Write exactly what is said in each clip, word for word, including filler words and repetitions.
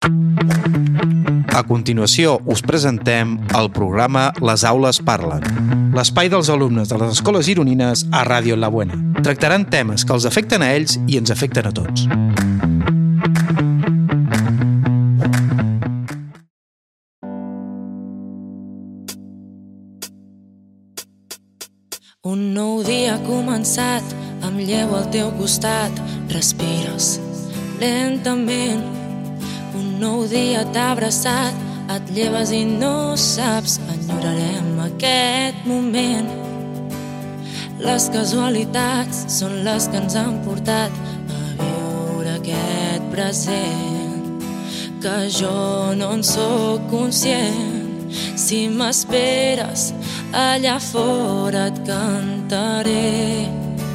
A continuació, us presentem el programa Les Aules Parlen, l'espai dels alumnes de les escoles gironines a Ràdio La Buena. Tractaran temes que els afecten a ells i ens afecten a tots. Un nou dia ha començat, em llevo al teu costat, respires lentament. Un nou dia t'ha abraçat, et lleves i no saps, enyorarem aquest moment. Les casualitats són les que ens han portat a viure aquest present, que jo no en sóc conscient. Si m'esperes, allà fora et cantaré.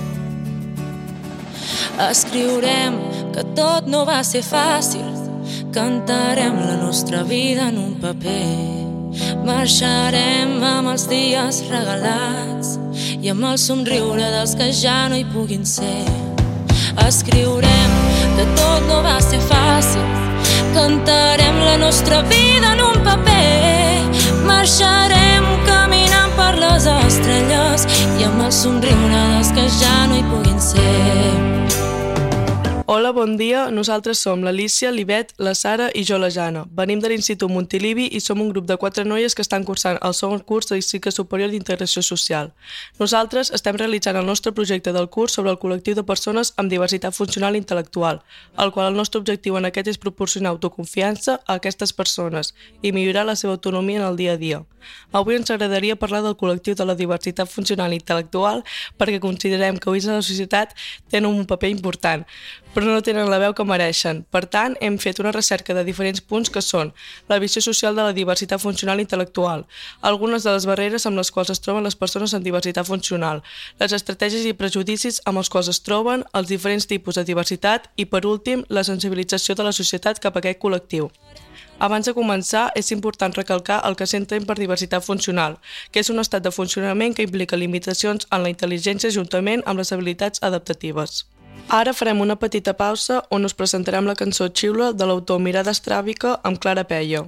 Escriurem que tot no va ser fàcil, cantarem la nostra vida en un paper. Marxarem amb els dies regalats i amb el somriure dels que ja no hi puguin ser. Escriurem que tot no va ser fàcil, cantarem la nostra vida en un paper. Marxarem caminant per les estrelles i amb el somriure dels que ja no hi puguin ser. Hola, bon dia. Nosaltres som l'Alícia, l'Ivet, la Sara i jo, la Jana. Venim de l'Institut Montilivi i som un grup de quatre noies que estan cursant el segon curs de cicle superior d'Integració Social. Nosaltres estem realitzant el nostre projecte del curs sobre el col·lectiu de persones amb diversitat funcional i intel·lectual, el qual el nostre objectiu en aquest és proporcionar autoconfiança a aquestes persones i millorar la seva autonomia en el dia a dia. Avui ens agradaria parlar del col·lectiu de la diversitat funcional i intel·lectual perquè considerem que avui a la societat tenen un paper important, però no tenen la veu que mereixen. Per tant, hem fet una recerca de diferents punts que són la visió social de la diversitat funcional i intel·lectual, algunes de les barreres amb les quals es troben les persones amb diversitat funcional, les estratègies i prejudicis amb els quals es troben, els diferents tipus de diversitat i, per últim, la sensibilització de la societat cap a aquest col·lectiu. Abans de començar, és important recalcar el que s'entén per diversitat funcional, que és un estat de funcionament que implica limitacions en la intel·ligència juntament amb les habilitats adaptatives. Ara farem una petita pausa on us presentarem la cançó Xiula de l'autor Mirada Estràbica amb Clara Peia.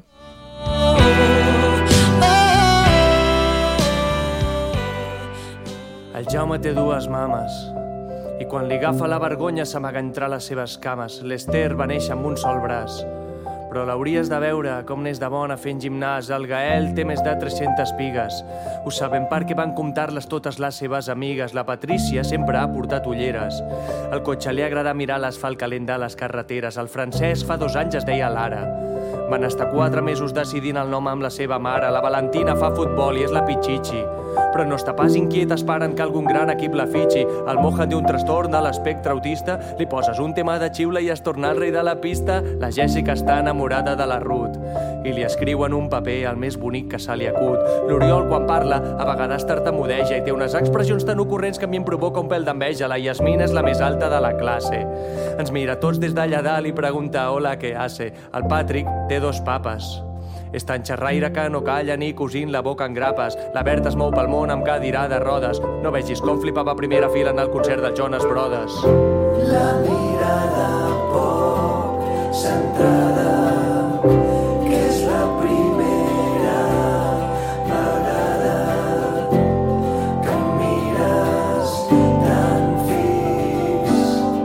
El Jaume té dues mames i quan li agafa la vergonya s'amaga entre les seves cames. L'Ester va néixer amb un sol braç, però l'hauries de veure com n'és de bona fent gimnàs. El Gael té més de tres-centes pigues. Ho sabem perquè van comptar-les totes les seves amigues. La Patrícia sempre ha portat ulleres. Al cotxe li agrada mirar l'asfalt calent de les carreteres. El Francesc fa dos anys es deia Lara. Van estar quatre mesos decidint el nom amb la seva mare. La Valentina fa futbol i és la Pichichi, però no està pas inquiet esperant que algun gran equip la fitxi. El Mohan té un trastorn de l'espectre autista. Li poses un tema de xiula i es torna el rei de la pista. La Jessica està enamorada de la Ruth i li escriu en un paper el més bonic que se li acut. L'Oriol, quan parla, a vegades tartamudeja i té unes expressions tan ocorrents que a mi em provoca un pèl d'enveja. La Yasmina és la més alta de la classe. Ens mira tots des d'allà dalt i pregunta hola, què hace? El Patrick té dos papes. És tan xerraire que no calla ni cosint la boca en grapes. La Berta es mou pel món amb cadira de rodes. No vegis com flipava a primera fila en el concert dels Jonas Brothers. La mirada poc centrada, que és la primera vegada que em mires tan fix.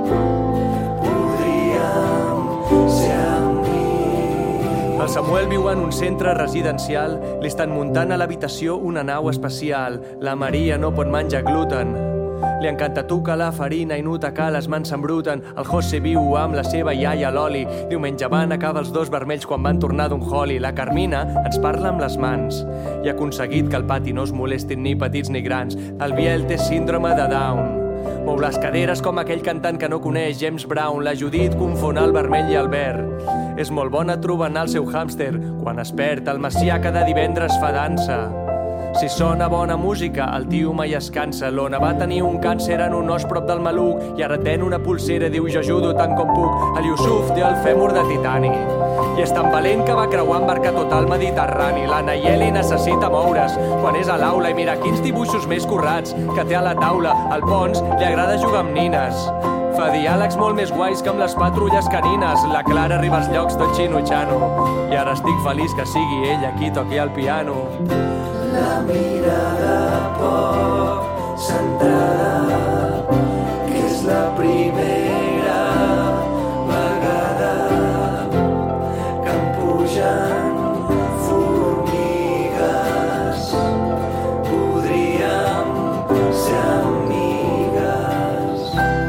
Podríem ser amics. El Samuel viu en un centre residencial. Li estan muntant a l'habitació una nau especial. La Maria no pot menjar gluten. Li encanta tocar la farina i nota que les mans s'embruten. El José viu amb la seva iaia l'Oli. Diumenge van acabar els dos vermells quan van tornar d'un holi. La Carmina ens parla amb les mans i ha aconseguit que al pati no es molestin ni petits ni grans. El Biel té síndrome de Down. Mou les caderes com aquell cantant que no coneix, James Brown. La Judit confon el vermell i el verd. És molt bona trobant el seu hàmster. Quan es perd, el Macià cada divendres fa dansa. Si sona bona música, el tio mai es cansa. L'Ona va tenir un càncer en un os prop del maluc i ara ten una pulsera, diu jo ajudo tant com puc. El Yusuf té el fèmur de titani i és tan valent que va creuar en barca tot el Mediterrani. La Nayeli necessita moure's quan és a l'aula i mira quins dibuixos més currats que té a la taula. Al Pons li agrada jugar amb nines. Fa diàlegs molt més guais que amb les patrulles canines. La Clara arriba als llocs tot xino-xano i ara estic feliç que sigui ella qui toqui el piano. La mirada poc centrada, que és la primera vegada que em pugen formigues. Podríem ser amigues.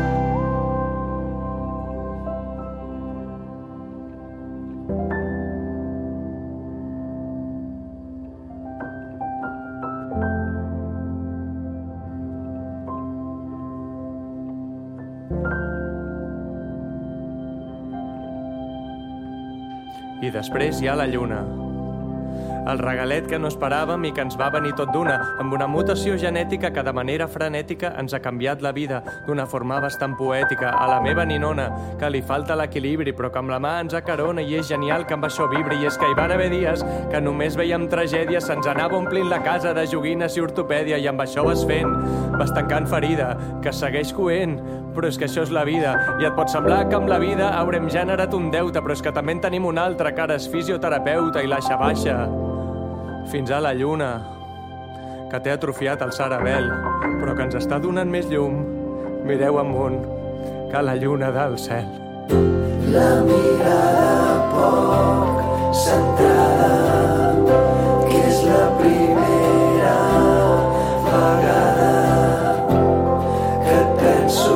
I després hi ha la lluna. El regalet que no esperàvem i que ens va venir tot d'una, amb una mutació genètica que de manera frenètica ens ha canviat la vida d'una forma bastant poètica. A la meva ninona, que li falta l'equilibri, però que amb la mà ens acarona i és genial que amb això vibri. I és que hi van haver dies que només veiem tragèdies, se'ns anava omplint la casa de joguines i ortopèdia, i amb això vas fent, vas tancant ferida, que segueix coent. Però és que això és la vida, i et pot semblar que amb la vida haurem generat un deute, però és que també en tenim un altre, que ara és fisioterapeuta i l'aixa baixa. Fins a la lluna, que té atrofiat el cerebel, però que ens està donant més llum. Mireu amunt, que la lluna del cel. La mirada poc centrada, que és la primera vegada que et penso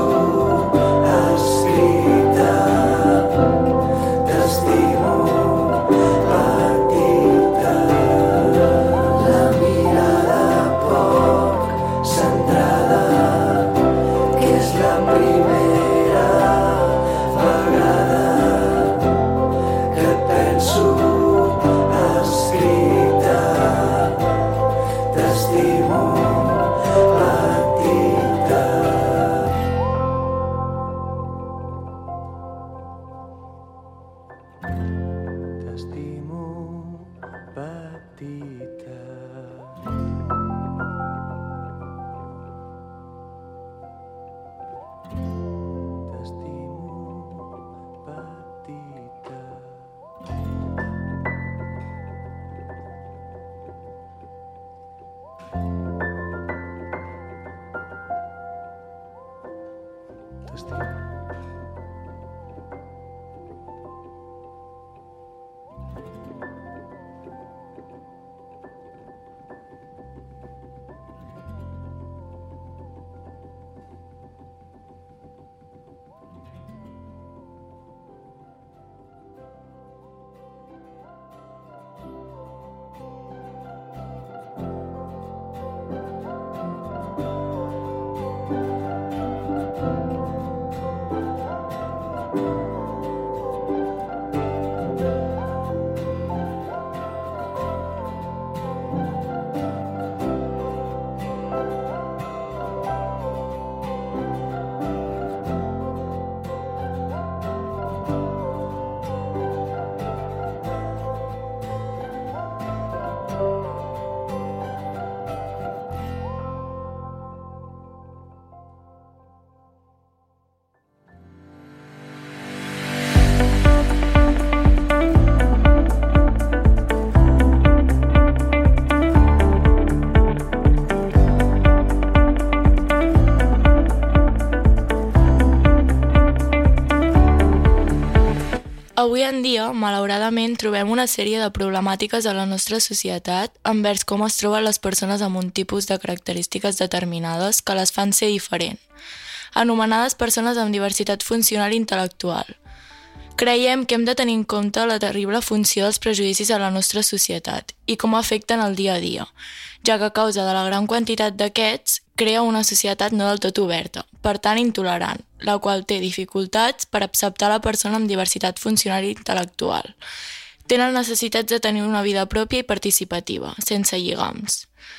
escrita. T'estimo, petita. La mirada poc centrada, que és la primera vegada que et penso escrita. T'estimo, petita. T'estimo, petita. T'estimo, petita. T'estimo. Avui en dia, malauradament, trobem una sèrie de problemàtiques a la nostra societat envers com es troben les persones amb un tipus de característiques determinades que les fan ser diferent, anomenades persones amb diversitat funcional i intel·lectual. Creiem que hem de tenir en compte la terrible funció dels prejudicis a la nostra societat i com afecten el dia a dia, ja que a causa de la gran quantitat d'aquests crea una societat no del tot oberta, per tant intolerant, la qual té dificultats per acceptar la persona amb diversitat funcional i intel·lectual. Tenen necessitats de tenir una vida pròpia i participativa, sense lligams.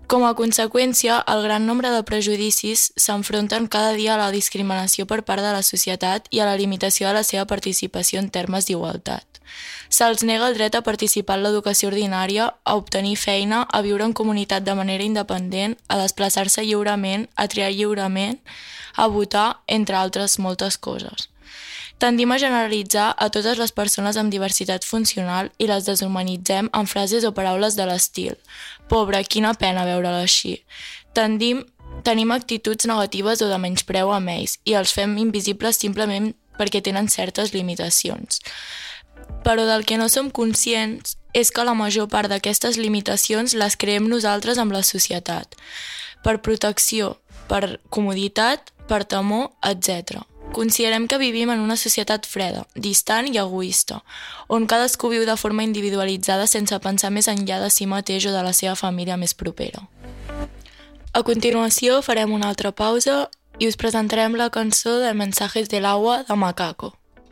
Com a conseqüència, el gran nombre de prejudicis s'enfronten cada dia a la discriminació per part de la societat i a la limitació de la seva participació en termes d'igualtat. Se'ls nega el dret a participar en l'educació ordinària, a obtenir feina, a viure en comunitat de manera independent, a desplaçar-se lliurement, a triar lliurement, a votar, entre altres moltes coses. Tendim a generalitzar a totes les persones amb diversitat funcional i les deshumanitzem amb frases o paraules de l'estil «Pobre, quina pena veure-la així». Tendim, tenim actituds negatives o de menyspreu amb ells i els fem invisibles simplement perquè tenen certes limitacions. Però del que no som conscients és que la major part d'aquestes limitacions les creem nosaltres amb la societat, per protecció, per comoditat, per temor, etcètera. Considerem que vivim en una societat freda, distant i egoista, on cadascú viu de forma individualitzada sense pensar més enllà de si mateix o de la seva família més propera. A continuació farem una altra pausa i us presentarem la cançó de Mensajes del Agua de Macaco.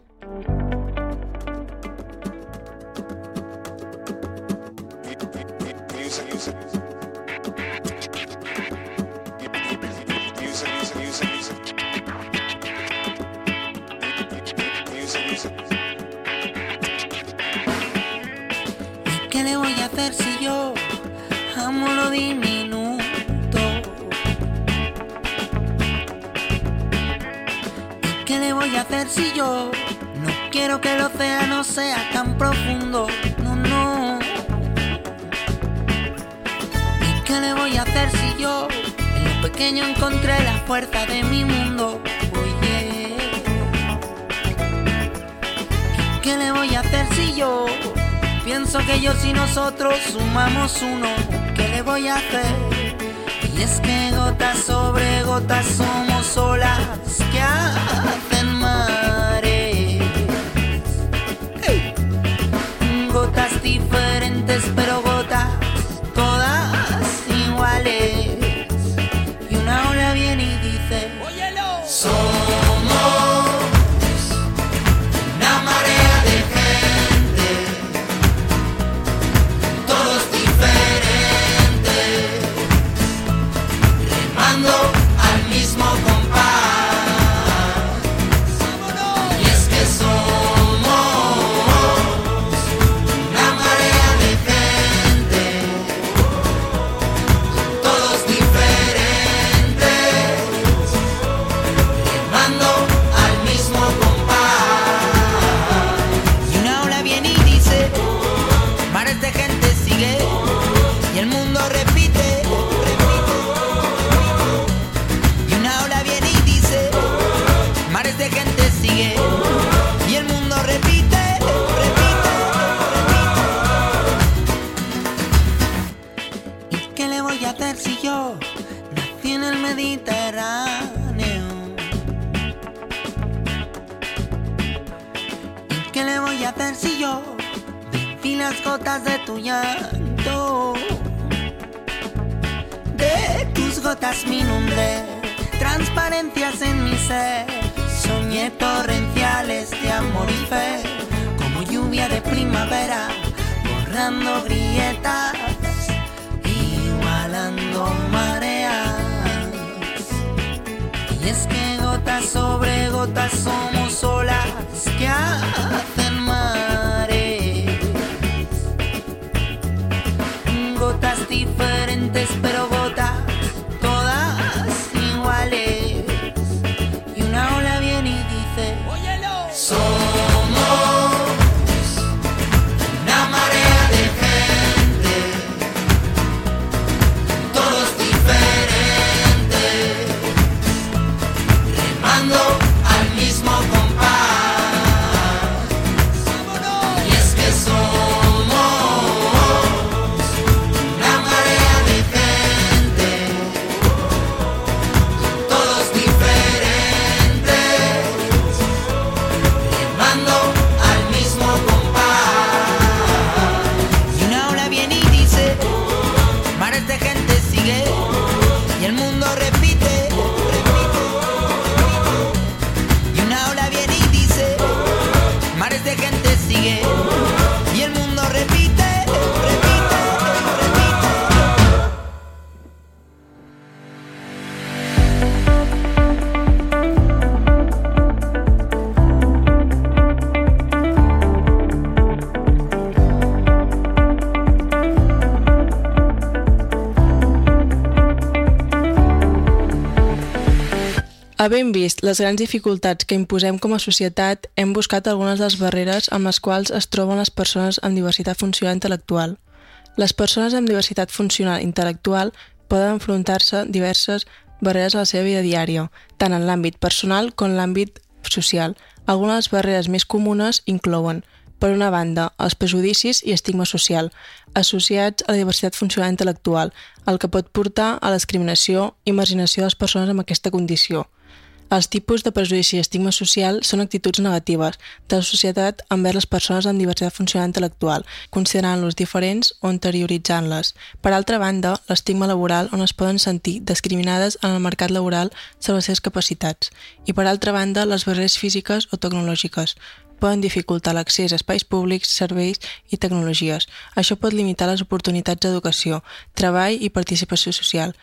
¿Qué le voy a hacer si yo amo lo diminuto? ¿Y qué le voy a hacer si yo no quiero que el océano sea tan profundo? No, no. ¿Y qué le voy a hacer si yo en lo pequeño encontré la fuerza de mi mundo? Oye, ¿y qué le voy a hacer si yo pienso que ellos y nosotros sumamos uno? ¿Qué le voy a hacer? Y es que gotas sobre gotas somos olas que hacen mares. Hey. Gotas diferentes pero gotas todas iguales. Y una ola viene y dice: ¡Óyelo! Somos una marea de gente, todos diferentes, remando al mismo compás. Y es que somos una marea de gente, todos diferentes, remando al mismo compás. Y una ola viene y dice: mares de gente sigue, y el mundo repite, repite. Y una ola viene y dice: mares de gente sigue, y el mundo repite, repite, repite. ¿Y qué le voy a hacer si yo nací en el Mediterráneo? ¿Y qué le voy a hacer si yo viví las gotas de tu llanto? De tus gotas me inundé, transparencias en mi ser, soñé torrenciales de amor y fe, como lluvia de primavera, borrando grietas, igualando mareas. Y es que gotas sobre gotas somos olas que hacen mares. Gotas diferentes pero gotas todas iguales. Y una ola viene y dice: ¡Óyelo! Somos una marea de gente, todos diferentes, remando al mismo compás. Havent vist les grans dificultats que imposem com a societat, hem buscat algunes de les barreres amb les quals es troben les persones amb diversitat funcional intel·lectual. Les persones amb diversitat funcional intel·lectual poden enfrontar-se a diverses barreres a la seva vida diària, tant en l'àmbit personal com en l'àmbit social. Algunes de les barreres més comunes inclouen, per una banda, els prejudicis i estigma social, associats a la diversitat funcional intel·lectual, el que pot portar a la discriminació i marginació de les persones amb aquesta condició. Els tipus de prejudici i estigma social són actituds negatives de la societat envers les persones amb diversitat funcional intel·lectual, considerant-los diferents o interioritzant-les. Per altra banda, l'estigma laboral, on es poden sentir discriminades en el mercat laboral sobre les seves capacitats. I per altra banda, les barreres físiques o tecnològiques poden dificultar l'accés a espais públics, serveis i tecnologies. Això pot limitar les oportunitats d'educació, treball i participació social.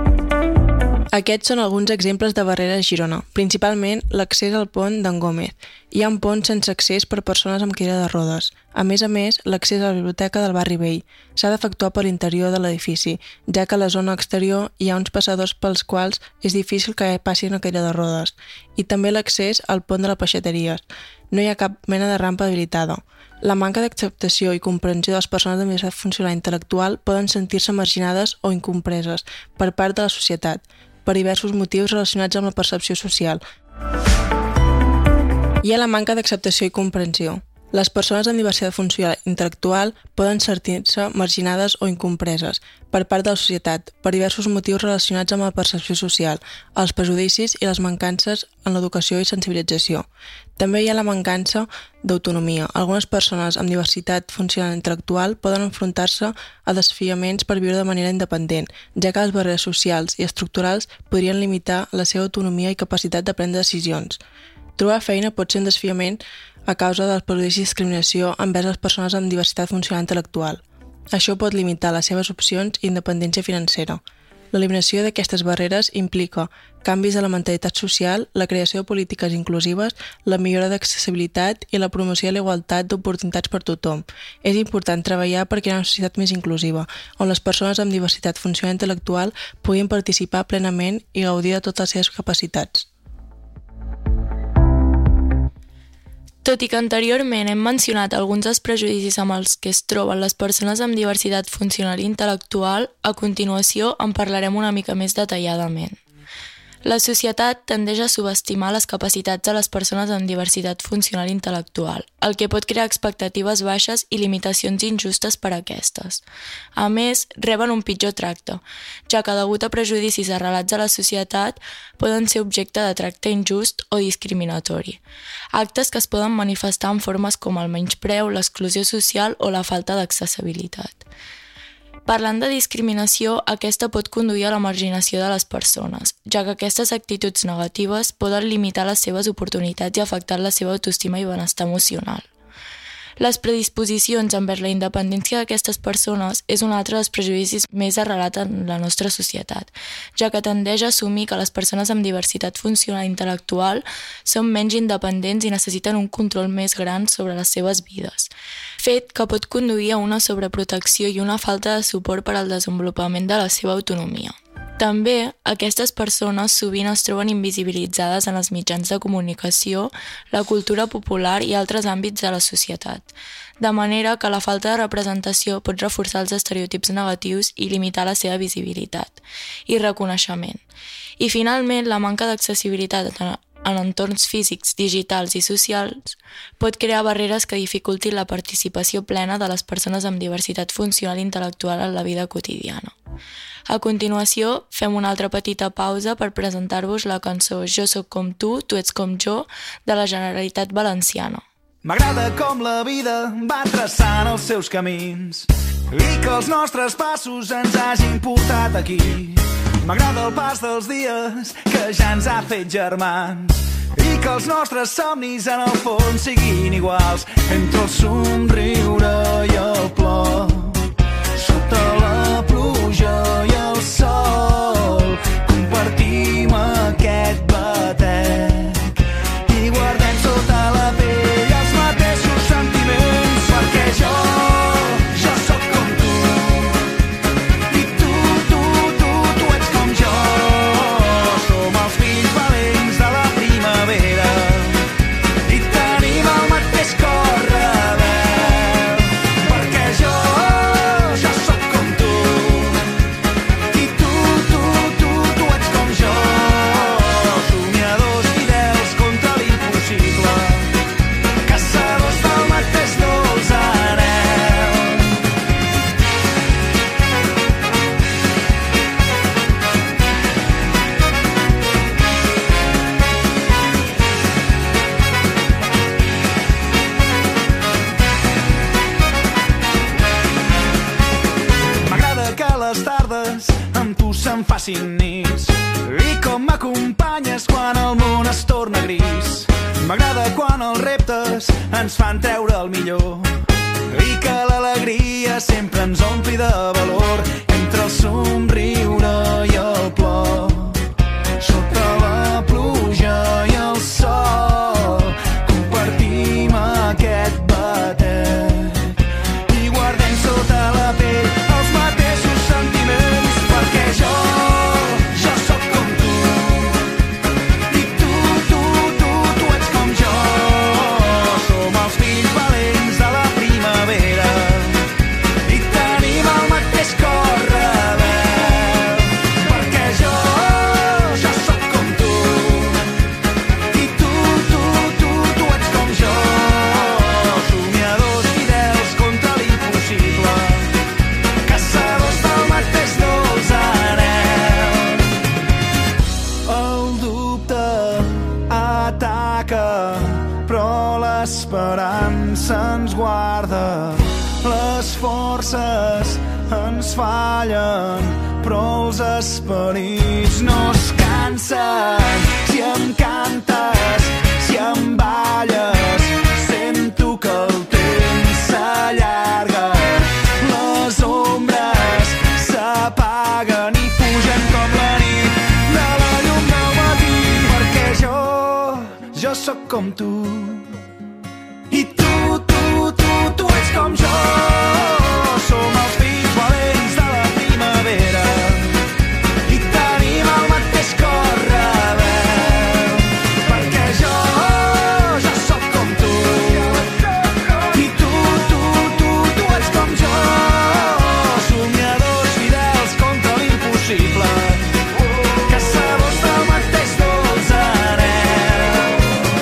Aquests són alguns exemples de barreres a Girona, principalment l'accés al pont d'en Gómez. Hi ha un pont sense accés per persones amb cadira de rodes. A més a més, l'accés a la biblioteca del barri vell s'ha d'efectuar per l'interior de l'edifici, ja que a la zona exterior hi ha uns passadors pels quals és difícil que passi una cadira de rodes. I també l'accés al pont de la Peixateries. No hi ha cap mena de rampa habilitada. La manca d'acceptació i comprensió de les persones amb diversitat funcional intel·lectual poden sentir-se marginades o incompreses per part de la societat, per diversos motius relacionats amb la percepció social. Hi ha la manca d'acceptació i comprensió. Les persones amb diversitat funcional intel·lectual poden sentir-se marginades o incompreses per part de la societat per diversos motius relacionats amb la percepció social, els prejudicis i les mancances en l'educació i sensibilització. També hi ha la mancança d'autonomia. Algunes persones amb diversitat funcional intel·lectual poden enfrontar-se a desafiaments per viure de manera independent, ja que les barreres socials i estructurals podrien limitar la seva autonomia i capacitat de prendre decisions. Trobar feina pot ser un desafiament a causa dels prejudicis i discriminació envers les persones amb diversitat funcional intel·lectual. Això pot limitar les seves opcions i independència financera. L'eliminació d'aquestes barreres implica canvis de la mentalitat social, la creació de polítiques inclusives, la millora d'accessibilitat i la promoció de la igualtat d'oportunitats per tothom. És important treballar per crear una societat més inclusiva, on les persones amb diversitat funcional intel·lectual puguin participar plenament i gaudir de totes les seves capacitats. Tot i que anteriorment hem mencionat alguns dels prejudicis amb els que es troben les persones amb diversitat funcional intel·lectual, a continuació en parlarem una mica més detalladament. La societat tendeix a subestimar les capacitats de les persones amb diversitat funcional intel·lectual, el que pot crear expectatives baixes i limitacions injustes per a aquestes. A més, reben un pitjor tracte, ja que degut a prejudicis arrelats a la societat poden ser objecte de tracte injust o discriminatori. Actes que es poden manifestar en formes com el menyspreu, l'exclusió social o la falta d'accessibilitat. Parlant de discriminació, aquesta pot conduir a la marginació de les persones, ja que aquestes actituds negatives poden limitar les seves oportunitats i afectar la seva autoestima i benestar emocional. Les predisposicions envers la independència d'aquestes persones és un altre dels prejudicis més arrelat en la nostra societat, ja que tendeix a assumir que les persones amb diversitat funcional intel·lectual són menys independents i necessiten un control més gran sobre les seves vides, fet que pot conduir a una sobreprotecció i una falta de suport per al desenvolupament de la seva autonomia. També, aquestes persones sovint es troben invisibilitzades en els mitjans de comunicació, la cultura popular i altres àmbits de la societat, de manera que la falta de representació pot reforçar els estereotips negatius i limitar la seva visibilitat i reconeixement. I finalment, la manca d'accessibilitat en entorns físics, digitals i socials pot crear barreres que dificultin la participació plena de les persones amb diversitat funcional intel·lectual en la vida quotidiana. A continuació, fem una altra petita pausa per presentar-vos la cançó Jo soc com tu, tu ets com jo, de la Generalitat Valenciana. M'agrada com la vida va traçant els seus camins i que els nostres passos ens hagin portat aquí. M'agrada el pas dels dies que ja ens ha fet germans i que els nostres somnis en el fons siguin iguals entre el somriure i el plor, sota la pluja i el sol. Compartim aquest batec i guardem sota la pell els mateixos sentiments, perquè jo, jo sóc com tu i tu, tu, tu, tu ets com jo. Som els fills valents se'n facin nits i com m'acompanyes quan el món es torna gris. M'agrada quan els reptes ens fan treure el millor i que l'alegria sempre ens ompli de valor entre el somriure i el plor. Sota la pluja i el sol compartim aquest batec i guardem sota la pell els mateixos sentiments, perquè jo, jo sóc com tu i tu, tu, tu, tu ets com jo. Som els fills valents de la primavera i tenim el mateix cor rebel, perquè jo, jo sóc com tu i tu, tu, tu, tu ets com jo. Somiadors fidels contra l'impossible, caçadors del mateix dolç anhel. El dubte ataca, però l'esperança ens guarda. Les forces ens fallen, però els esperits no es cansen. Si em cantes, si em balles, sento que el temps s'allarga. Les ombres s'apaguen i fugen com la nit de la llum del matí, perquè jo, jo sóc com tu i tu, tu, tu, tu ets com jo. Som els fills valents de la primavera i tenim el mateix cor rebel, perquè jo, jo sóc com tu i tu, tu, tu, tu ets com jo. Somiadors fidels contra l'impossible, caçadors del mateix dolç anhel.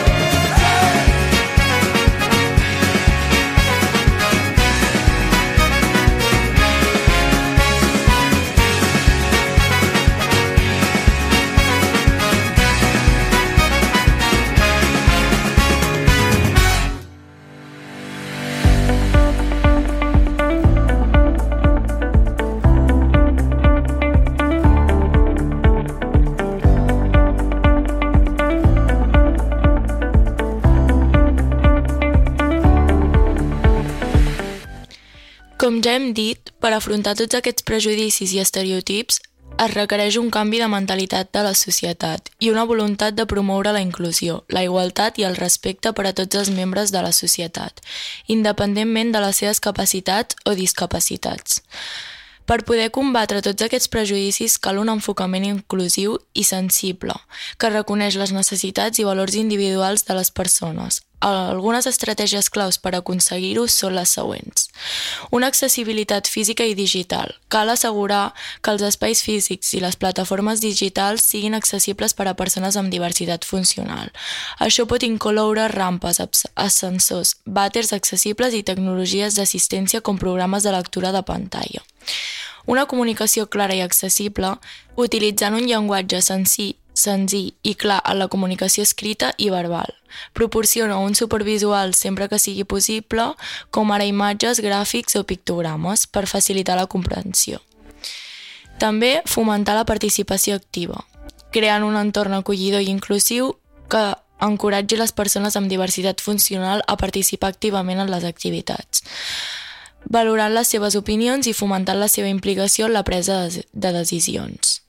Com ja hem dit, per afrontar tots aquests prejudicis i estereotips es requereix un canvi de mentalitat de la societat i una voluntat de promoure la inclusió, la igualtat i el respecte per a tots els membres de la societat, independentment de les seves capacitats o discapacitats. Per poder combatre tots aquests prejudicis cal un enfocament inclusiu i sensible, que reconeix les necessitats i valors individuals de les persones. Algunes estratègies claus per aconseguir-ho són les següents. Una accessibilitat física i digital. Cal assegurar que els espais físics i les plataformes digitals siguin accessibles per a persones amb diversitat funcional. Això pot incloure rampes, ascensors, vàters accessibles i tecnologies d'assistència com programes de lectura de pantalla. Una comunicació clara i accessible, utilitzant un llenguatge senzill senzill i clar en la comunicació escrita i verbal. Proporciona un suport visual sempre que sigui possible, com ara imatges, gràfics o pictogrames, per facilitar la comprensió. També fomentar la participació activa, creant un entorn acollidor i inclusiu que encoratgi les persones amb diversitat funcional a participar activament en les activitats, valorant les seves opinions i fomentant la seva implicació en la presa de decisions.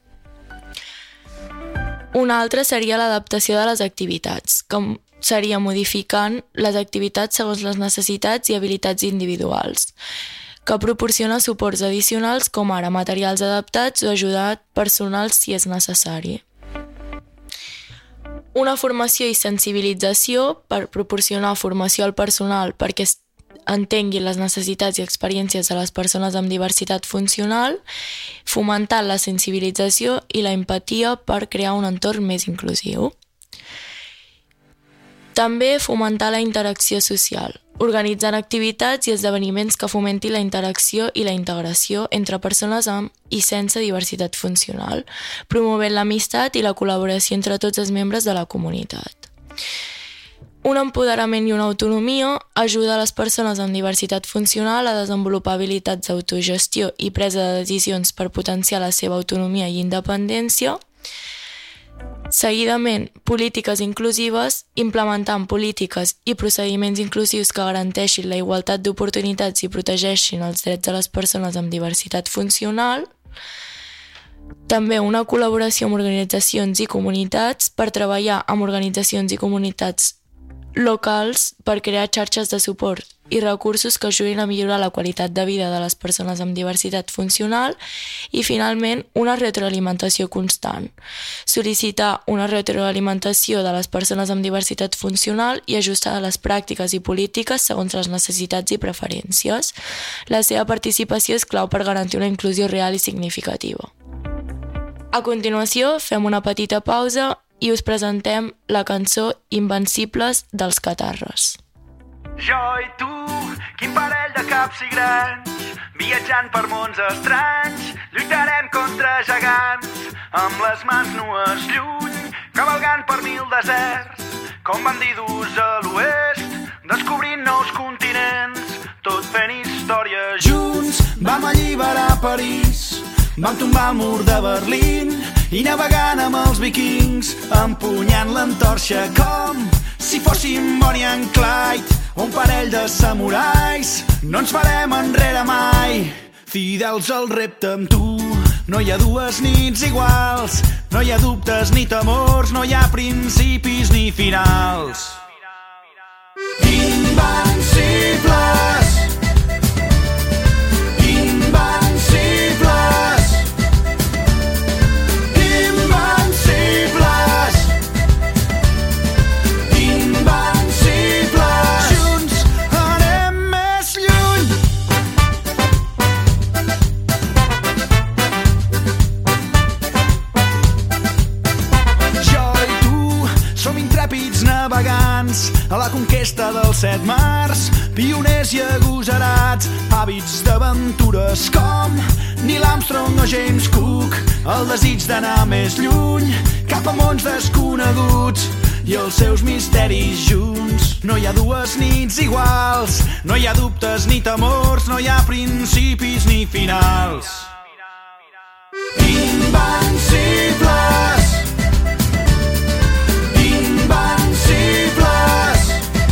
Una altra seria l'adaptació de les activitats, com seria modificant les activitats segons les necessitats i habilitats individuals, que proporciona suports addicionals com ara materials adaptats o ajuda personal si és necessari. Una formació i sensibilització per proporcionar formació al personal perquè entenguin les necessitats i experiències de les persones amb diversitat funcional, fomentant la sensibilització i la empatia per crear un entorn més inclusiu. També fomentar la interacció social, organitzant activitats i esdeveniments que fomentin la interacció i la integració entre persones amb i sense diversitat funcional, promovent l'amistat i la col·laboració entre tots els membres de la comunitat. Un empoderament i una autonomia ajuda a les persones amb diversitat funcional a desenvolupar habilitats d'autogestió i presa de decisions per potenciar la seva autonomia i independència. Seguidament, polítiques inclusives, implementant polítiques i procediments inclusius que garanteixin la igualtat d'oportunitats i protegeixin els drets de les persones amb diversitat funcional. També una col·laboració amb organitzacions i comunitats per treballar amb organitzacions i comunitats locals per crear xarxes de suport i recursos que ajudin a millorar la qualitat de vida de les persones amb diversitat funcional i, finalment, una retroalimentació constant. Sol·licitar una retroalimentació de les persones amb diversitat funcional i ajustar les pràctiques i polítiques segons les necessitats i preferències. La seva participació és clau per garantir una inclusió real i significativa. A continuació, fem una petita pausa i us presentem la cançó Invencibles dels Catarres. Jo i tu, quin parell de caps i grans, viatjant per mons estranys, lluitarem contra gegants, amb les mans nues lluny, cavalgant per mil deserts, com bandidos a l'oest, descobrint nous continents, tot fent història junts. Vam alliberar París, vam tombar el mur de Berlín i navegant amb els vikings, empunyant l'antorxa com si fóssim Bonnie and Clyde, un parell de samurais. No ens farem enrere mai, fidels al repte amb tu. No hi ha dues nits iguals, no hi ha dubtes ni temors, no hi ha principis ni finals. Invencibles, invencibles, a la conquesta dels set mars, pioners i agosarats, hàbits d'aventures com Neil Armstrong o James Cook, el desig d'anar més lluny, cap a mons desconeguts i els seus misteris junts. No hi ha dues nits iguals, no hi ha dubtes ni temors, no hi ha principis ni finals. Invencibles, invencibles,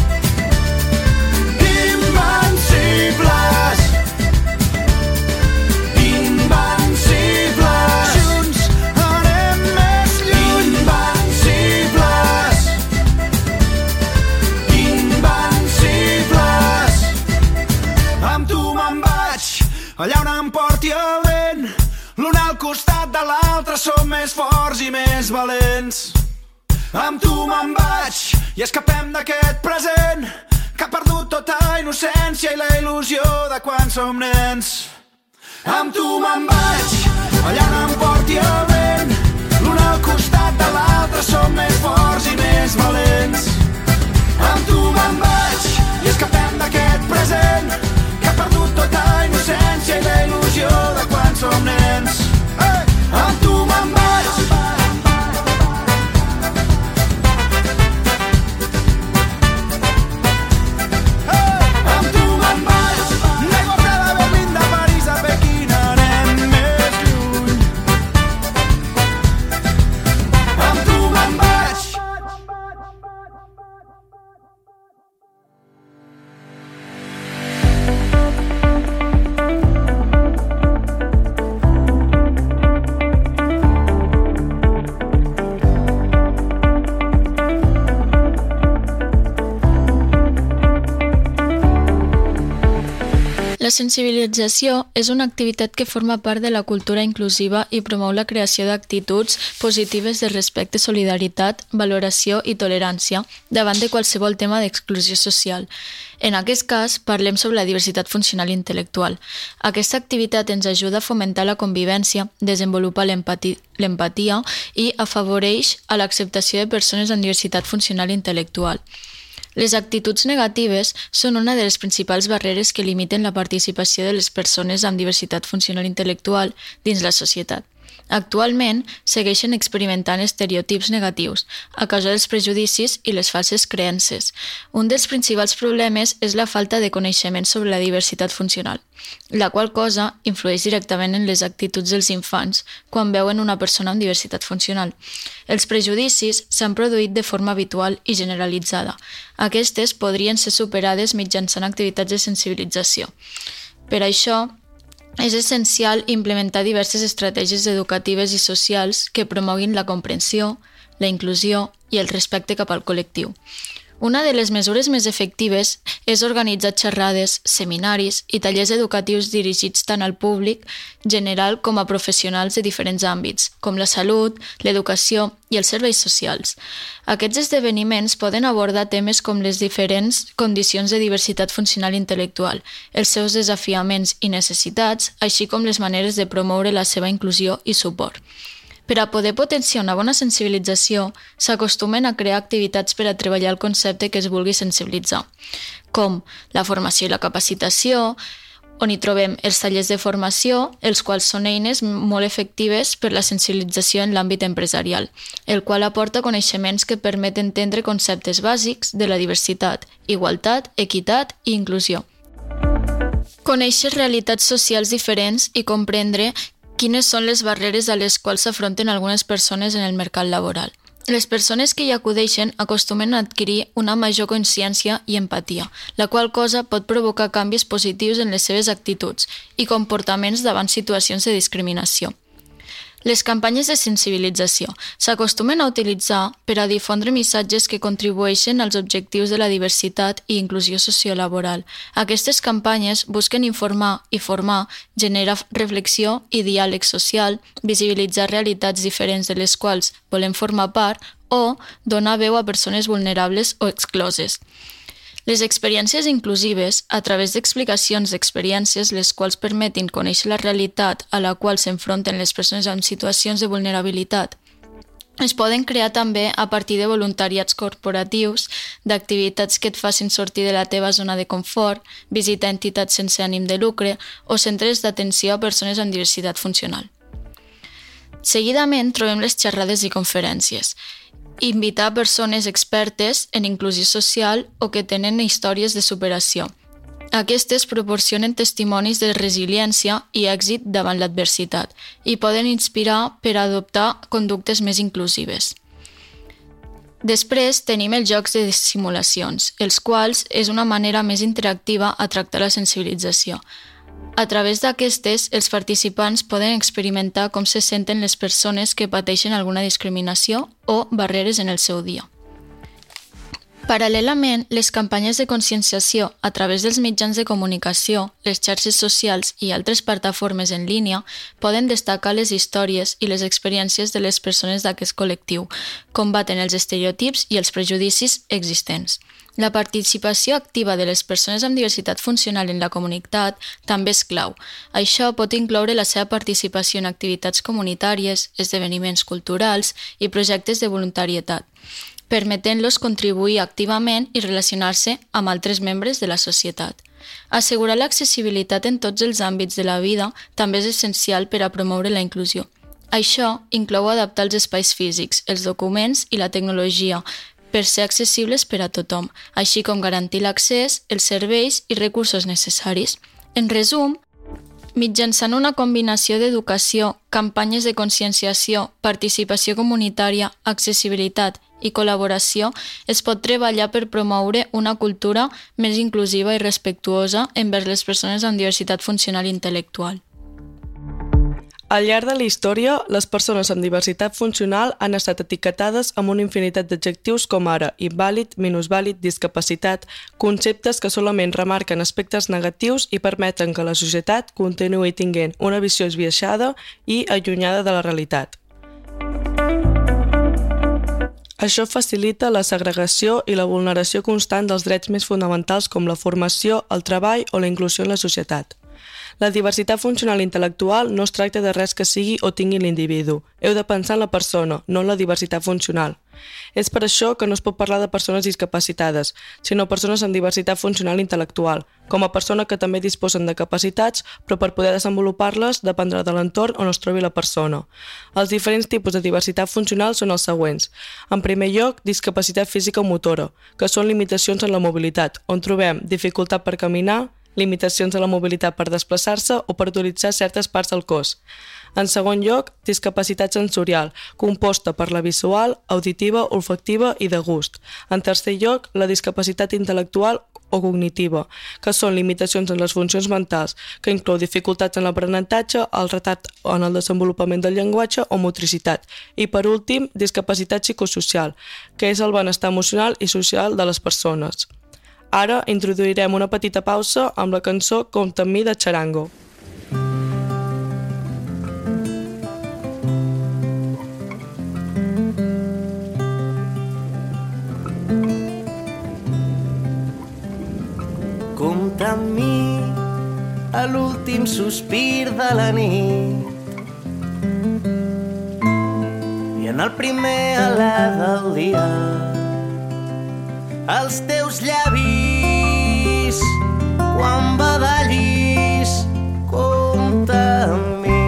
invencibles, invencibles. Junts anem més lluny. Invencibles, invencibles. Amb tu me'n vaig, allà on em porti el vent. L'un al costat de l'altre som més forts i més valents. Amb tu me'n vaig i escapem d'aquest present que ha perdut tota innocència i la il·lusió de quan som nens. Amb tu me'n vaig, allà on em porti el vent. L'un al costat de l'altre som més forts i més valents. Amb tu me'n vaig i escapem d'aquest present que ha perdut tota innocència i la il·lusió de quan som nens. Hey! Amb tu me'n vaig. La sensibilització és una activitat que forma part de la cultura inclusiva i promou la creació d'actituds positives de respecte, solidaritat, valoració i tolerància davant de qualsevol tema d'exclusió social. En aquest cas, parlem sobre la diversitat funcional intel·lectual. Aquesta activitat ens ajuda a fomentar la convivència, desenvolupar l'empatia i afavoreix a l'acceptació de persones amb diversitat funcional intel·lectual. Les actituds negatives són una de les principals barreres que limiten la participació de les persones amb diversitat funcional intel·lectual dins la societat. Actualment, segueixen experimentant estereotips negatius, a causa dels prejudicis i les falses creences. Un dels principals problemes és la falta de coneixement sobre la diversitat funcional, la qual cosa influeix directament en les actituds dels infants quan veuen una persona amb diversitat funcional. Els prejudicis s'han produït de forma habitual i generalitzada. Aquestes podrien ser superades mitjançant activitats de sensibilització. Per això, és essencial implementar diverses estratègies educatives i socials que promoguin la comprensió, la inclusió i el respecte cap al col·lectiu. Una de les mesures més efectives és organitzar xerrades, seminaris i tallers educatius dirigits tant al públic general com a professionals de diferents àmbits, com la salut, l'educació i els serveis socials. Aquests esdeveniments poden abordar temes com les diferents condicions de diversitat funcional intel·lectual, els seus desafiaments i necessitats, així com les maneres de promoure la seva inclusió i suport. Per a poder potenciar una bona sensibilització, s'acostumen a crear activitats per a treballar el concepte que es vulgui sensibilitzar, com la formació i la capacitació, on hi trobem els tallers de formació, els quals són eines molt efectives per la sensibilització en l'àmbit empresarial, el qual aporta coneixements que permet entendre conceptes bàsics de la diversitat, igualtat, equitat i inclusió. Conèixer realitats socials diferents i comprendre quines són les barreres a les quals s'afronten algunes persones en el mercat laboral. Les persones que hi acudeixen acostumen a adquirir una major consciència i empatia, la qual cosa pot provocar canvis positius en les seves actituds i comportaments davant situacions de discriminació. Les campanyes de sensibilització s'acostumen a utilitzar per a difondre missatges que contribueixen als objectius de la diversitat i inclusió sociolaboral. Aquestes campanyes busquen informar i formar, generar reflexió i diàleg social, visibilitzar realitats diferents de les quals volem formar part o donar veu a persones vulnerables o excloses. Les experiències inclusives, a través d'explicacions d'experiències les quals permetin conèixer la realitat a la qual s'enfronten les persones en situacions de vulnerabilitat, es poden crear també a partir de voluntariats corporatius, d'activitats que et facin sortir de la teva zona de confort, visitar entitats sense ànim de lucre o centres d'atenció a persones amb diversitat funcional. Seguidament trobem les xerrades i conferències. Invitar persones expertes en inclusió social o que tenen històries de superació. Aquestes proporcionen testimonis de resiliència i èxit davant l'adversitat i poden inspirar per a adoptar conductes més inclusives. Després tenim els jocs de simulacions, els quals és una manera més interactiva a tractar la sensibilització. A través d'aquestes, els participants poden experimentar com se senten les persones que pateixen alguna discriminació o barreres en el seu dia. Paral·lelament, les campanyes de conscienciació a través dels mitjans de comunicació, les xarxes socials i altres plataformes en línia poden destacar les històries i les experiències de les persones d'aquest col·lectiu, combaten els estereotips i els prejudicis existents. La participació activa de les persones amb diversitat funcional en la comunitat també és clau. Això pot incloure la seva participació en activitats comunitàries, esdeveniments culturals i projectes de voluntarietat, permetent-los contribuir activament i relacionar-se amb altres membres de la societat. Assegurar l'accessibilitat en tots els àmbits de la vida també és essencial per a promoure la inclusió. Això inclou adaptar els espais físics, els documents i la tecnologia per ser accessibles per a tothom, així com garantir l'accés, els serveis i recursos necessaris. En resum, mitjançant una combinació d'educació, campanyes de conscienciació, participació comunitària, accessibilitat i col·laboració, es pot treballar per promoure una cultura més inclusiva i respectuosa envers les persones amb diversitat funcional i intel·lectual. Al llarg de la història, les persones amb diversitat funcional han estat etiquetades amb una infinitat d'adjectius com ara invàlid, minusvàlid, discapacitat, conceptes que solament remarquen aspectes negatius i permeten que la societat continuï tinguent una visió esbiaixada i allunyada de la realitat. Això facilita la segregació i la vulneració constant dels drets més fonamentals com la formació, el treball o la inclusió en la societat. La diversitat funcional intel·lectual no es tracta de res que sigui o tingui l'individu. Heu de pensar en la persona, no en la diversitat funcional. És per això que no es pot parlar de persones discapacitades, sinó persones amb diversitat funcional intel·lectual, com a persona que també disposen de capacitats, però per poder desenvolupar-les dependrà de l'entorn on es trobi la persona. Els diferents tipus de diversitat funcional són els següents. En primer lloc, discapacitat física o motora, que són limitacions en la mobilitat, on trobem dificultat per caminar, limitacions de la mobilitat per desplaçar-se o per utilitzar certes parts del cos. En segon lloc, discapacitat sensorial, composta per la visual, auditiva, olfactiva i de gust. En tercer lloc, la discapacitat intel·lectual o cognitiva, que són limitacions en les funcions mentals, que inclou dificultats en l'aprenentatge, el retard en el desenvolupament del llenguatge o motricitat. I per últim, discapacitat psicosocial, que és el benestar emocional i social de les persones. Ara introduirem una petita pausa amb la cançó Compta amb mi de Charango. Compta amb mi a l'últim sospir de la nit i en el primer alè del dia els teus llavis quan badallis. Compta amb mi.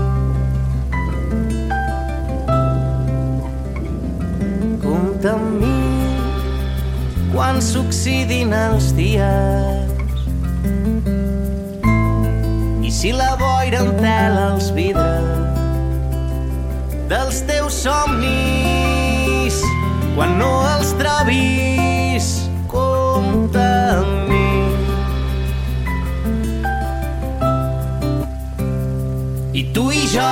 Compta amb mi quan s'oxidin els dies i si la boira entela els vidres dels teus somnis quan no els trobis. Compta amb mi. I tu i jo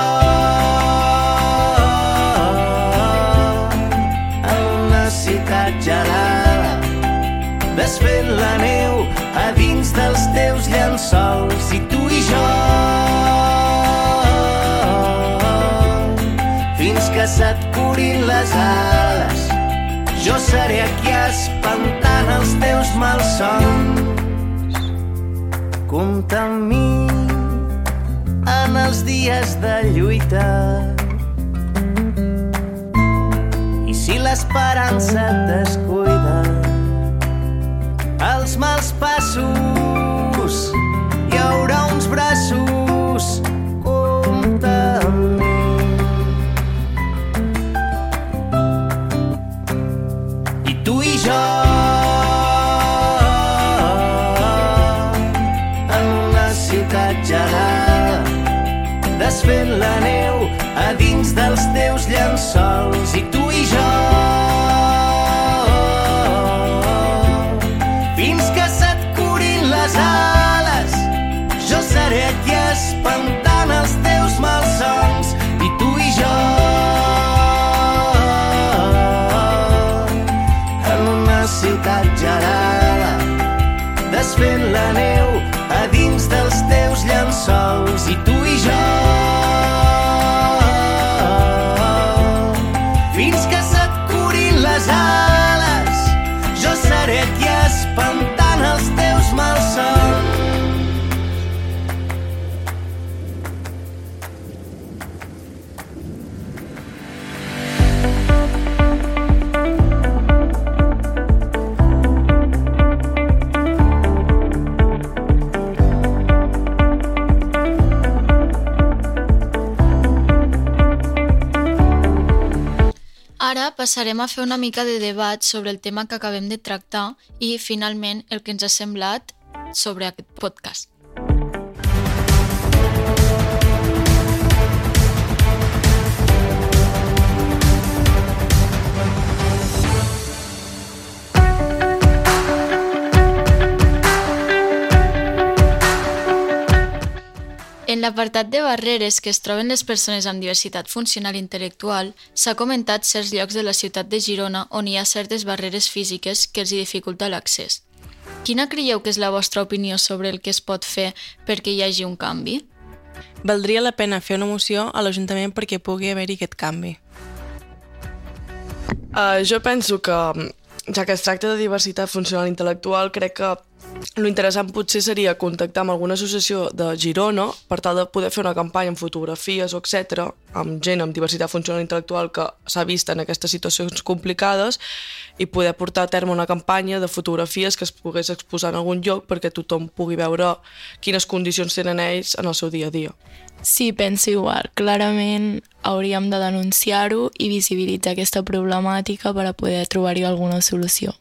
en una ciutat gelada desfent la neu a dins dels teus llençols. I tu i jo fins que se't curin les ales jo seré aquí espantant els teus malsons. Compta amb mi en els dies de lluita i si l'esperança et descuida els mals passos hi haurà uns braços. Compta amb mi. I tu i jo en una ciutat gelada desfent la neu a dins dels teus llençols. I tu i jo fins que se't curin les ales jo seré aquí espantant els teus malsons. I tu i jo en una ciutat gelada desfent la neu a dins dels teus llençols. I tu i jo fins que se't curin les ales jo seré aquí espantant els teus malsons. Ara passarem a fer una mica de debat sobre el tema que acabem de tractar i, finalment, el que ens ha semblat sobre aquest podcast. En l'apartat de barreres que es troben les persones amb diversitat funcional intel·lectual, s'ha comentat certs llocs de la ciutat de Girona on hi ha certes barreres físiques que els hi dificulta l'accés. Quina creieu que és la vostra opinió sobre el que es pot fer perquè hi hagi un canvi? Valdria la pena fer una moció a l'Ajuntament perquè pugui haver-hi aquest canvi. Uh, jo penso que, ja que es tracta de diversitat funcional intel·lectual, crec que l'interessant potser seria contactar amb alguna associació de Girona per tal de poder fer una campanya amb fotografies o etcètera, amb gent amb diversitat funcional intel·lectual que s'ha vist en aquestes situacions complicades i poder portar a terme una campanya de fotografies que es pogués exposar en algun lloc perquè tothom pugui veure quines condicions tenen ells en el seu dia a dia. Sí, penso igual. Clarament hauríem de denunciar-ho i visibilitzar aquesta problemàtica per a poder trobar-hi alguna solució.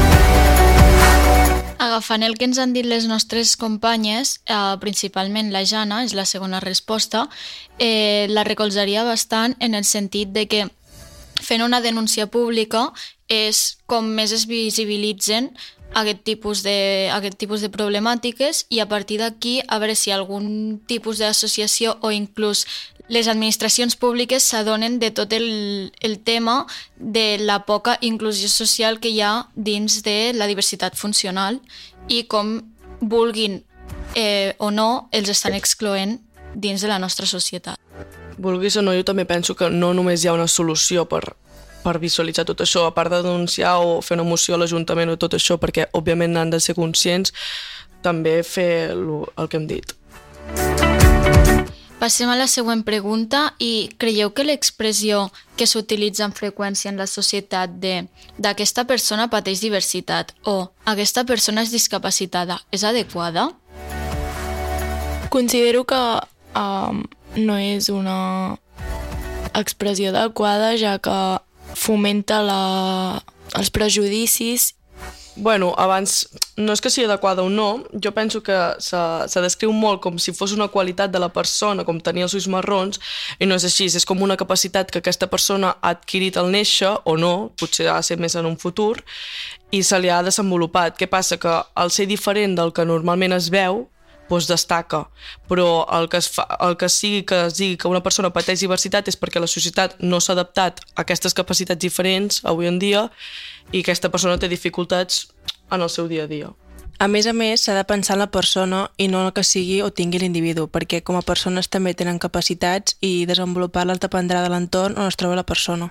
Agafant el que ens han dit les nostres companyes, eh, principalment la Jana, és la segona resposta, eh, la recolzaria bastant en el sentit de que fent una denúncia pública és com més es visibilitzen aquest tipus de, aquest tipus de problemàtiques i a partir d'aquí a veure si algun tipus d'associació o inclús les administracions públiques s'adonen de tot el, el tema de la poca inclusió social que hi ha dins de la diversitat funcional i com vulguin eh, o no els estan excloent dins de la nostra societat. Vulguis o no, jo també penso que no només hi ha una solució per, per visualitzar tot això, a part de denunciar o fer una moció a l'Ajuntament o tot això, perquè òbviament han de ser conscients, també fer el, el que hem dit. Passem a la següent pregunta i creieu que l'expressió que s'utilitza amb freqüència en la societat de d'aquesta persona pateix diversitat o aquesta persona és discapacitada és adequada? Considero que um, no és una expressió adequada ja que fomenta la, els prejudicis. Bueno, abans, no és que sigui adequada o no, jo penso que se, se descriu molt com si fos una qualitat de la persona, com tenir els ulls marrons, i no és així, és com una capacitat que aquesta persona ha adquirit al néixer, o no, potser ha de ser més en un futur, i se li ha desenvolupat. Què passa? Que al ser diferent del que normalment es veu, doncs destaca, però el que, es fa, el que sigui que es digui que una persona pateix diversitat és perquè la societat no s'ha adaptat a aquestes capacitats diferents avui en dia i aquesta persona té dificultats en el seu dia a dia. A més a més, s'ha de pensar en la persona i no en el que sigui o tingui l'individu, perquè com a persones també tenen capacitats i desenvolupar-les dependrà de l'entorn on es troba la persona.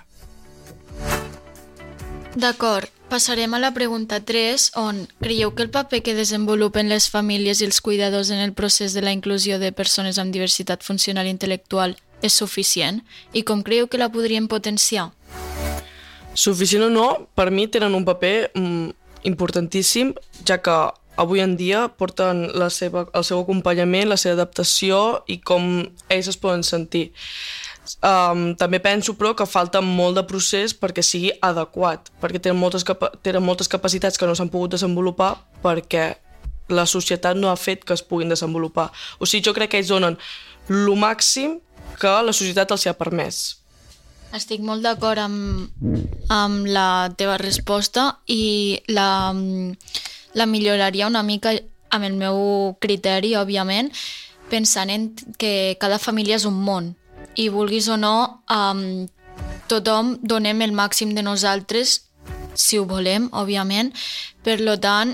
D'acord, passarem a la pregunta tres, on creieu que el paper que desenvolupen les famílies i els cuidadors en el procés de la inclusió de persones amb diversitat funcional i intel·lectual és suficient? I com creieu que la podrien potenciar? Suficient o no, per mi tenen un paper mm, importantíssim, ja que avui en dia porten la seva, el seu acompanyament, la seva adaptació i com ells es poden sentir. Um, també penso, però, que falta molt de procés perquè sigui adequat, perquè tenen moltes, capa tenen moltes capacitats que no s'han pogut desenvolupar perquè la societat no ha fet que es puguin desenvolupar. O sigui, jo crec que ells donen el màxim que la societat els hi ha permès. Estic molt d'acord amb, amb la teva resposta i la, la milloraria una mica amb el meu criteri, òbviament, pensant en que cada família és un món. I vulguis o no, um, tothom donem el màxim de nosaltres, si ho volem, òbviament. Per tant,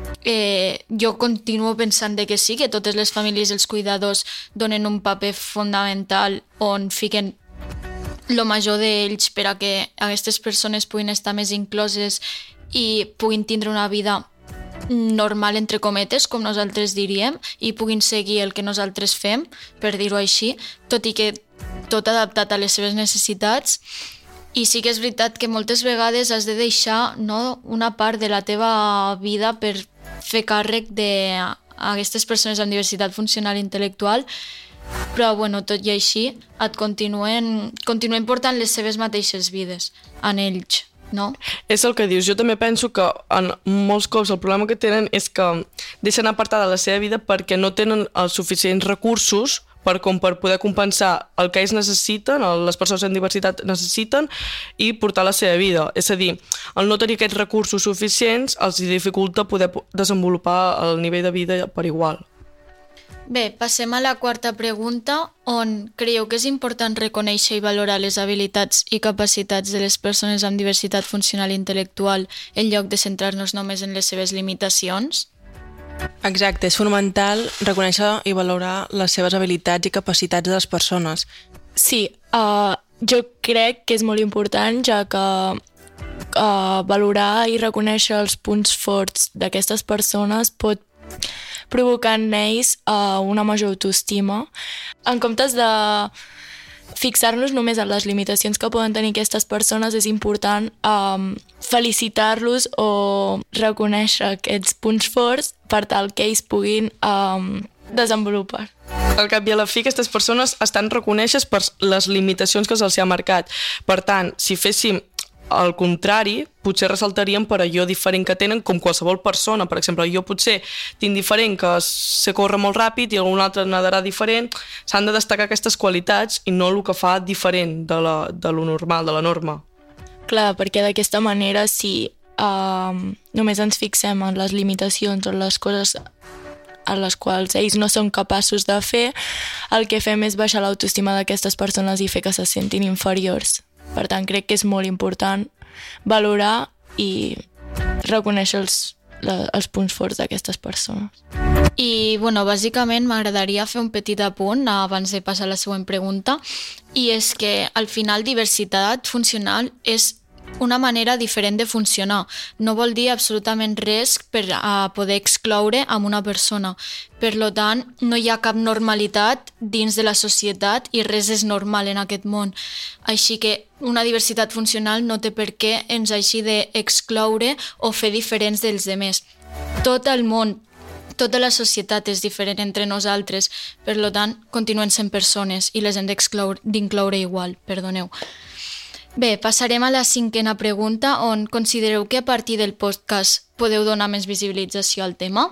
eh, jo continuo pensant de que sí, que totes les famílies i els cuidadors donen un paper fonamental on fiquen el major d'ells per a que aquestes persones puguin estar més incloses i puguin tindre una vida normal, entre cometes, com nosaltres diríem, i puguin seguir el que nosaltres fem, per dir-ho així, tot i que tot adaptat a les seves necessitats. I sí que és veritat que moltes vegades has de deixar, no, una part de la teva vida per fer càrrec d'aquestes persones amb diversitat funcional i intel·lectual, però bueno, tot i així et continuen, continuen portant les seves mateixes vides en ells. No? És el que dius. Jo també penso que en molts cops el problema que tenen és que deixen apartada la seva vida perquè no tenen els suficients recursos per, com per poder compensar el que ells necessiten, les persones amb diversitat necessiten, i portar la seva vida. És a dir, el no tenir aquests recursos suficients els dificulta poder desenvolupar el nivell de vida per igual. Bé, passem a la quarta pregunta, on creieu que és important reconèixer i valorar les habilitats i capacitats de les persones amb diversitat funcional i intel·lectual en lloc de centrar-nos només en les seves limitacions? Exacte, és fonamental reconèixer i valorar les seves habilitats i capacitats de les persones. Sí, uh, jo crec que és molt important, ja que uh, valorar i reconèixer els punts forts d'aquestes persones pot provocar en ells uh, una major autoestima. En comptes de fixar-nos només en les limitacions que poden tenir aquestes persones, és important um, felicitar-los o reconèixer aquests punts forts per tal que ells puguin um, desenvolupar. Al cap i a la fi, aquestes persones estan reconeixes per les limitacions que se'ls ha marcat. Per tant, si féssim al contrari, potser ressaltaríem per allò diferent que tenen, com qualsevol persona. Per exemple, jo potser tinc diferent que sé córrer molt ràpid i algun altre nadarà diferent. S'han de destacar aquestes qualitats i no el que fa diferent de, la, de lo normal, de la norma. Clar, perquè d'aquesta manera, si uh, només ens fixem en les limitacions o les coses a les quals ells no són capaços de fer, el que fem és baixar l'autoestima d'aquestes persones i fer que se sentin inferiors. Per tant, crec que és molt important valorar i reconèixer els, la, els punts forts d'aquestes persones. I, bueno, bàsicament m'agradaria fer un petit apunt abans de passar a la següent pregunta, i és que al final diversitat funcional és una manera diferent de funcionar. No vol dir absolutament res per a poder excloure amb una persona. Per tant, no hi ha cap normalitat dins de la societat i res és normal en aquest món. Així que una diversitat funcional no té per què ens hagi d'excloure o fer diferents dels demés. Tot el món, tota la societat és diferent entre nosaltres. Per tant, continuen sent persones i les hem d'incloure igual. Perdoneu. Bé, passarem a la cinquena pregunta, on considereu que a partir del podcast podeu donar més visibilització al tema?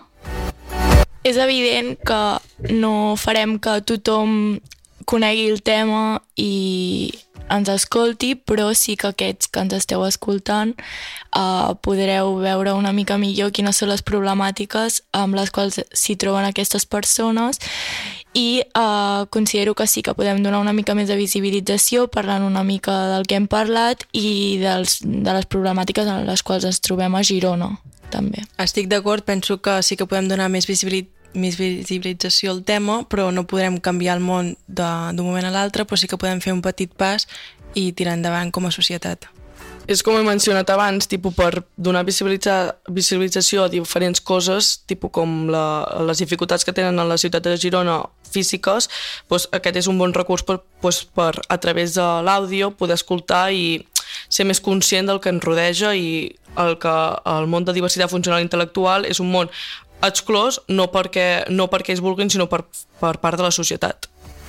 És evident que no farem que tothom conegui el tema i ens escolti, però sí que aquests que ens esteu escoltant eh, podreu veure una mica millor quines són les problemàtiques amb les quals s'hi troben aquestes persones i eh, considero que sí que podem donar una mica més de visibilització parlant una mica del que hem parlat i dels, de les problemàtiques en les quals ens trobem a Girona, també. Estic d'acord, penso que sí que podem donar més visibilitat més visibilització al tema, però no podrem canviar el món d'un moment a l'altre, però sí que podem fer un petit pas i tirar endavant com a societat. És com he mencionat abans, tipus, per donar visibilitza, visibilització a diferents coses, tipus com la, les dificultats que tenen a la ciutat de Girona físiques, doncs aquest és un bon recurs per, doncs, per a través de l'àudio poder escoltar i ser més conscient del que ens rodeja i el que el món de diversitat funcional intel·lectual és un món exclòs, no perquè, no perquè ells vulguin, sinó per, per part de la societat.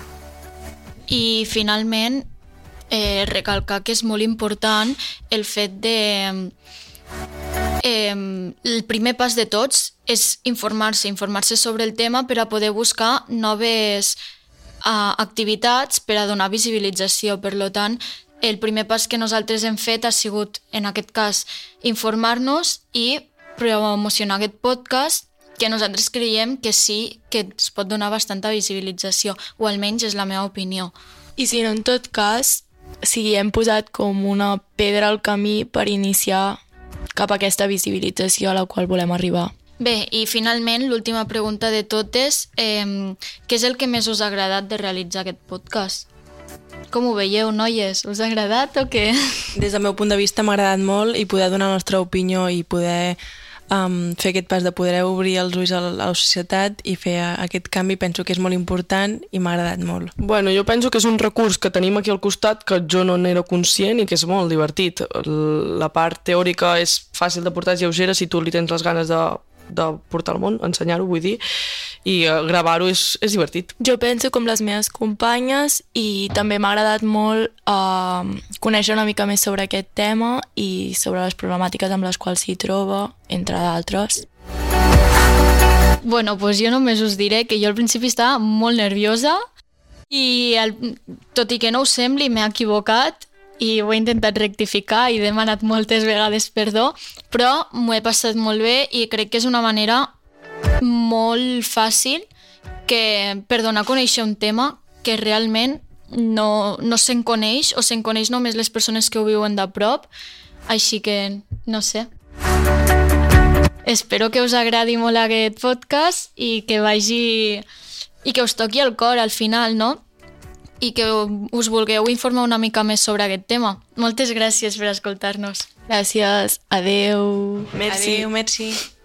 I finalment, eh, recalcar que és molt important el fet de... Eh, el primer pas de tots és informar-se, informar-se sobre el tema per a poder buscar noves uh, activitats per a donar visibilització. Per tant, el primer pas que nosaltres hem fet ha sigut, en aquest cas, informar-nos i promocionar aquest podcast, que nosaltres creiem que sí que es pot donar bastanta visibilització, o almenys és la meva opinió. I si no, en tot cas, sí, hem posat com una pedra al camí per iniciar cap a aquesta visibilització a la qual volem arribar. Bé, i finalment, l'última pregunta de totes, eh, què és el que més us ha agradat de realitzar aquest podcast? Com ho veieu, noies? Us ha agradat o què? Des del meu punt de vista m'ha agradat molt i poder donar la nostra opinió i poder um, fer aquest pas de poder obrir els ulls a la societat i fer aquest canvi penso que és molt important i m'ha agradat molt. Bueno, jo penso que és un recurs que tenim aquí al costat que jo no n'era conscient i que és molt divertit. La part teòrica és fàcil de portar, lleugera, si tu li tens les ganes de, de portar al món, ensenyar-ho, vull dir, i uh, gravar-ho és, és divertit. Jo penso com les meves companyes i també m'ha agradat molt uh, conèixer una mica més sobre aquest tema i sobre les problemàtiques amb les quals s'hi troba, entre d'altres. Bueno, doncs jo només us diré que jo al principi estava molt nerviosa i el, tot i que no ho sembli m'he equivocat i ho he intentat rectificar i he demanat moltes vegades perdó, però m'ho he passat molt bé i crec que és una manera molt fàcil que, per donar a conèixer un tema que realment no, no se'n coneix o se'n coneix només les persones que ho viuen de prop, així que no sé. Espero que us agradi molt aquest podcast i que vagi i que us toqui el cor al final, no? I que us vulgueu informar una mica més sobre aquest tema. Moltes gràcies per escoltar-nos. Gràcies, adeu. Merci. Adeu, merci.